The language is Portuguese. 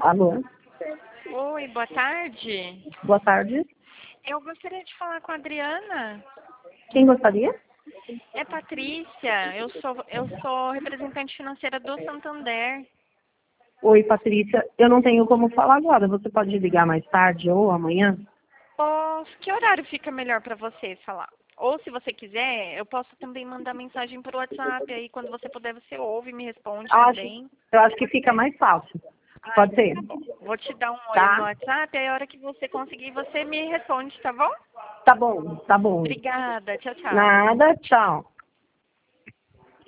Alô? Oi, boa tarde. Boa tarde. Eu gostaria de falar com a Adriana. Quem gostaria? É Patrícia. Eu sou representante financeira do Santander. Oi, Patrícia. Eu não tenho como falar agora. Você pode ligar mais tarde ou amanhã? Que horário fica melhor para você falar? Ou se você quiser, eu posso também mandar mensagem por WhatsApp. Aí quando você puder, você ouve e me responde também. Eu acho que fica mais fácil. Pode Então ser? tá bom. Vou te dar um oi no Tá? WhatsApp. Aí a hora que você conseguir, você me responde, tá bom? Tá bom, tá bom. Obrigada. Tchau, tchau. Nada, tchau.